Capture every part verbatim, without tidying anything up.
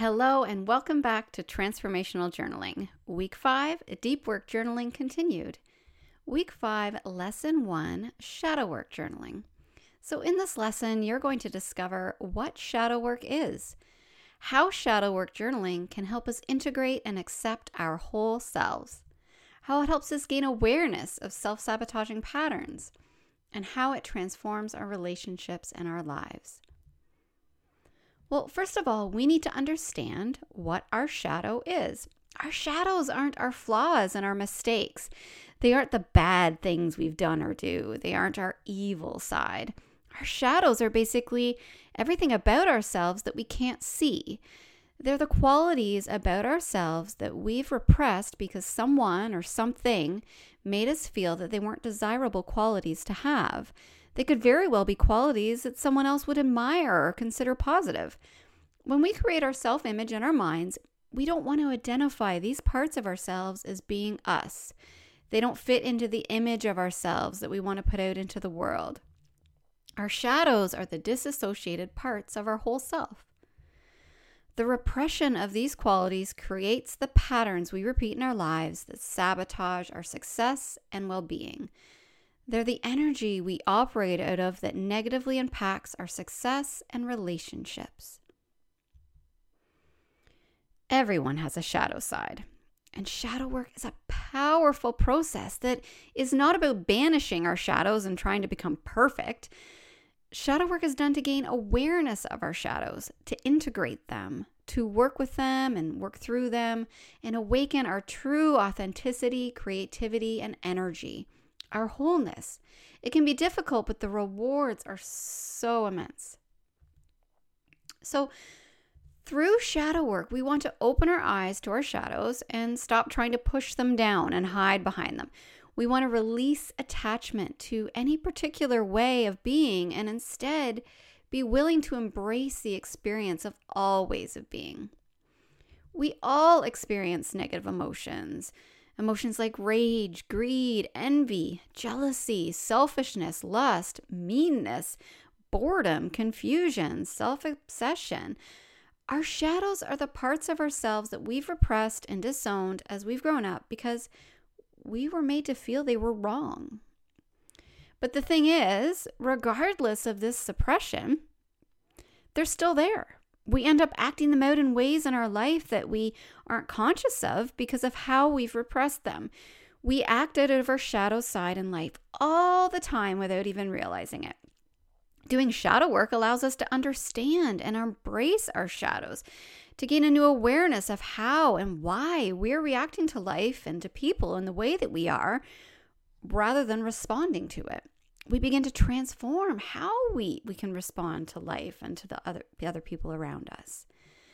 Hello and welcome back to Transformational Journaling. Week five, Deep Work Journaling continued. Week five, Lesson one, Shadow Work Journaling. So in this lesson, you're going to discover what shadow work is, how shadow work journaling can help us integrate and accept our whole selves, how it helps us gain awareness of self-sabotaging patterns, and how it transforms our relationships and our lives. Well, first of all, we need to understand what our shadow is. Our shadows aren't our flaws and our mistakes. They aren't the bad things we've done or do. They aren't our evil side. Our shadows are basically everything about ourselves that we can't see. They're the qualities about ourselves that we've repressed because someone or something made us feel that they weren't desirable qualities to have. They could very well be qualities that someone else would admire or consider positive. When we create our self-image in our minds, we don't want to identify these parts of ourselves as being us. They don't fit into the image of ourselves that we want to put out into the world. Our shadows are the disassociated parts of our whole self. The repression of these qualities creates the patterns we repeat in our lives that sabotage our success and well-being. They're the energy we operate out of that negatively impacts our success and relationships. Everyone has a shadow side, and shadow work is a powerful process that is not about banishing our shadows and trying to become perfect. Shadow work is done to gain awareness of our shadows, to integrate them, to work with them and work through them, and awaken our true authenticity, creativity, and energy. Our wholeness. It can be difficult, but the rewards are so immense. So through shadow work, we want to open our eyes to our shadows and stop trying to push them down and hide behind them. We want to release attachment to any particular way of being and instead be willing to embrace the experience of all ways of being. We all experience negative emotions. Emotions like rage, greed, envy, jealousy, selfishness, lust, meanness, boredom, confusion, self-obsession. Our shadows are the parts of ourselves that we've repressed and disowned as we've grown up because we were made to feel they were wrong. But the thing is, regardless of this suppression, they're still there. We end up acting them out in ways in our life that we aren't conscious of because of how we've repressed them. We act out of our shadow side in life all the time without even realizing it. Doing shadow work allows us to understand and embrace our shadows, to gain a new awareness of how and why we're reacting to life and to people in the way that we are, rather than responding to it. We begin to transform how we, we can respond to life and to the other, the other people around us.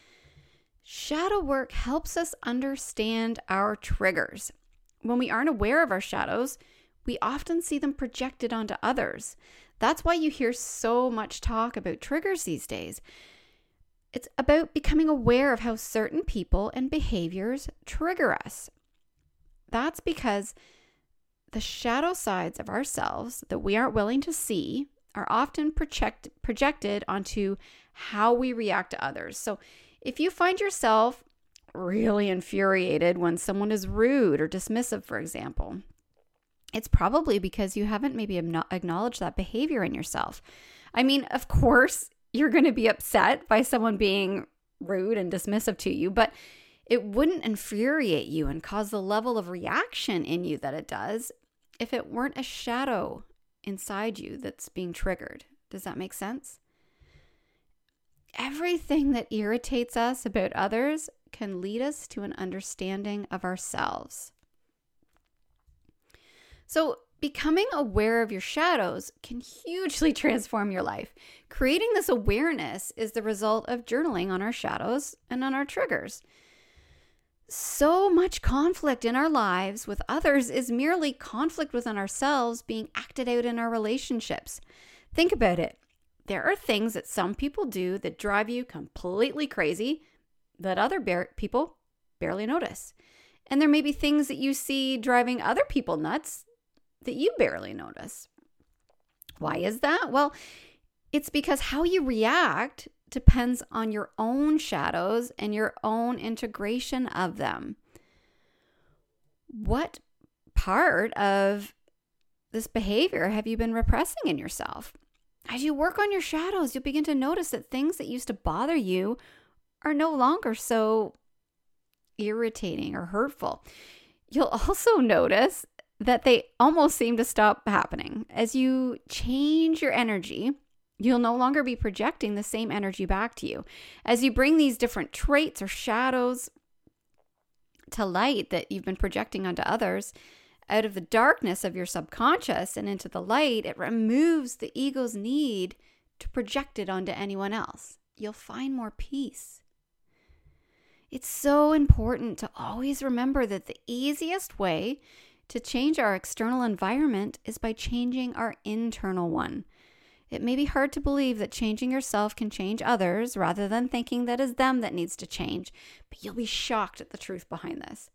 Shadow work helps us understand our triggers. When we aren't aware of our shadows, we often see them projected onto others. That's why you hear so much talk about triggers these days. It's about becoming aware of how certain people and behaviors trigger us. That's because the shadow sides of ourselves that we aren't willing to see are often project, projected onto how we react to others. So if you find yourself really infuriated when someone is rude or dismissive, for example, it's probably because you haven't maybe acknowledged that behavior in yourself. I mean, of course, you're going to be upset by someone being rude and dismissive to you, but it wouldn't infuriate you and cause the level of reaction in you that it does if it weren't a shadow inside you that's being triggered. Does that make sense? Everything that irritates us about others can lead us to an understanding of ourselves. So becoming aware of your shadows can hugely transform your life. Creating this awareness is the result of journaling on our shadows and on our triggers. So much conflict in our lives with others is merely conflict within ourselves being acted out in our relationships. Think about it. There are things that some people do that drive you completely crazy that other bar- people barely notice. And there may be things that you see driving other people nuts that you barely notice. Why is that? Well, it's because how you react depends on your own shadows and your own integration of them. What part of this behavior have you been repressing in yourself? As you work on your shadows, you'll begin to notice that things that used to bother you are no longer so irritating or hurtful. You'll also notice that they almost seem to stop happening. As you change your energy, you'll no longer be projecting the same energy back to you. As you bring these different traits or shadows to light that you've been projecting onto others, out of the darkness of your subconscious and into the light, it removes the ego's need to project it onto anyone else. You'll find more peace. It's so important to always remember that the easiest way to change our external environment is by changing our internal one. It may be hard to believe that changing yourself can change others rather than thinking that it's them that needs to change, but you'll be shocked at the truth behind this.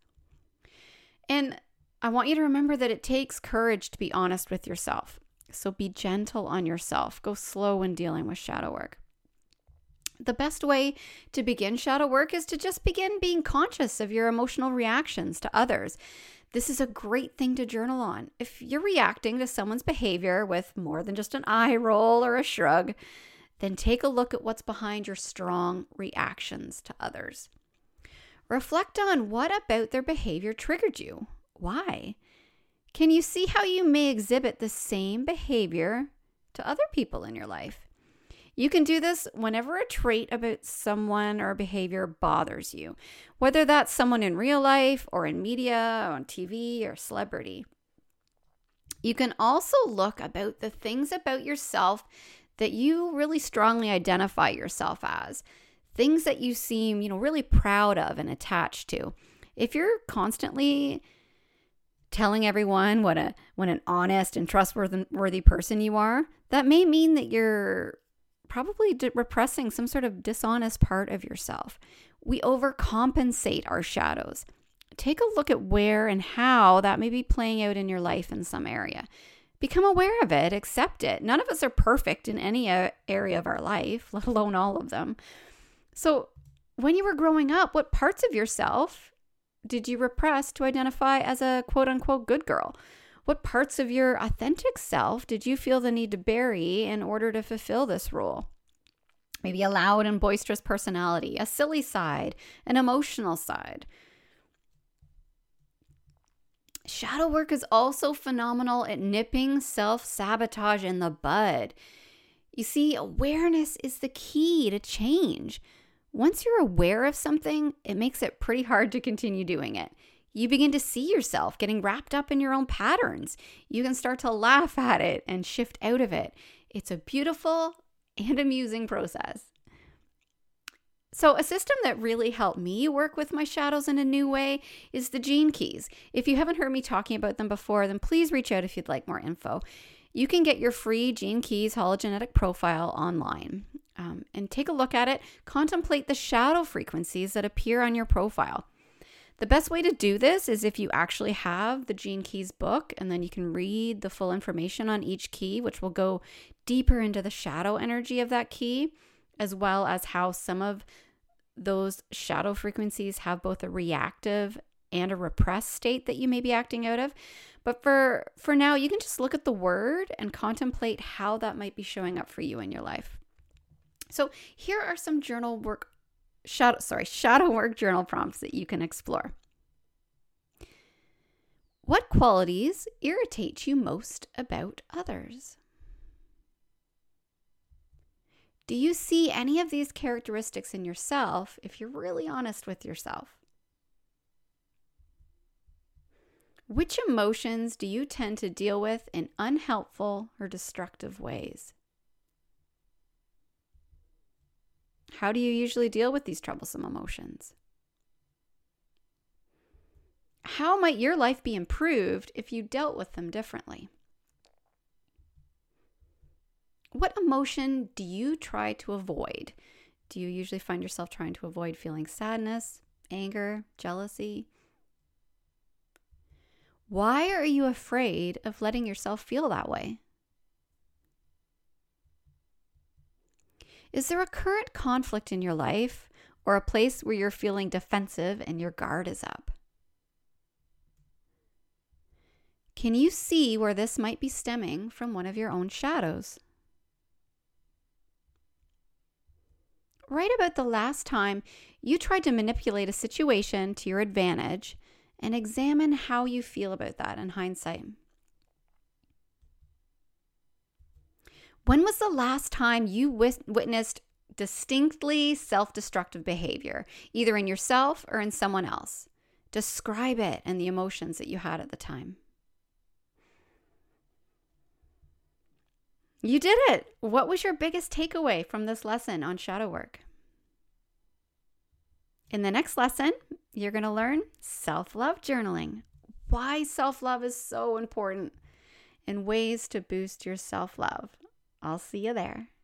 And I want you to remember that it takes courage to be honest with yourself. So be gentle on yourself. Go slow when dealing with shadow work. The best way to begin shadow work is to just begin being conscious of your emotional reactions to others. This is a great thing to journal on. If you're reacting to someone's behavior with more than just an eye roll or a shrug, then take a look at what's behind your strong reactions to others. Reflect on what about their behavior triggered you. Why? Can you see how you may exhibit the same behavior to other people in your life? You can do this whenever a trait about someone or behavior bothers you, whether that's someone in real life or in media, or on T V or celebrity. You can also look about the things about yourself that you really strongly identify yourself as, things that you seem, you know, really proud of and attached to. If you're constantly telling everyone what a what an honest and trustworthy worthy person you are, that may mean that you're probably de- repressing some sort of dishonest part of yourself. We overcompensate our shadows. Take a look at where and how that may be playing out in your life in some area. Become aware of it, accept it. None of us are perfect in any area of our life, let alone all of them. So when you were growing up, what parts of yourself did you repress to identify as a quote unquote good girl? What parts of your authentic self did you feel the need to bury in order to fulfill this role? Maybe a loud and boisterous personality, a silly side, an emotional side. Shadow work is also phenomenal at nipping self-sabotage in the bud. You see, awareness is the key to change. Once you're aware of something, it makes it pretty hard to continue doing it. You begin to see yourself getting wrapped up in your own patterns. You can start to laugh at it and shift out of it. It's a beautiful and amusing process. So a system that really helped me work with my shadows in a new way is the Gene Keys. If you haven't heard me talking about them before, then please reach out if you'd like more info. You can get your free Gene Keys hologenetic profile online um, and take a look at it. Contemplate the shadow frequencies that appear on your profile. The best way to do this is if you actually have the Gene Keys book, and then you can read the full information on each key, which will go deeper into the shadow energy of that key, as well as how some of those shadow frequencies have both a reactive and a repressed state that you may be acting out of. But for, for now, you can just look at the word and contemplate how that might be showing up for you in your life. So here are some journal work Shadow, sorry, shadow work journal prompts that you can explore. What qualities irritate you most about others? Do you see any of these characteristics in yourself if you're really honest with yourself? Which emotions do you tend to deal with in unhelpful or destructive ways? How do you usually deal with these troublesome emotions? How might your life be improved if you dealt with them differently? What emotion do you try to avoid? Do you usually find yourself trying to avoid feeling sadness, anger, jealousy? Why are you afraid of letting yourself feel that way? Is there a current conflict in your life or a place where you're feeling defensive and your guard is up? Can you see where this might be stemming from one of your own shadows? Write about the last time you tried to manipulate a situation to your advantage and examine how you feel about that in hindsight. When was the last time you wis- witnessed distinctly self-destructive behavior, either in yourself or in someone else? Describe it and the emotions that you had at the time. You did it! What was your biggest takeaway from this lesson on shadow work? In the next lesson, you're going to learn self-love journaling, why self-love is so important, and ways to boost your self-love. I'll see you there.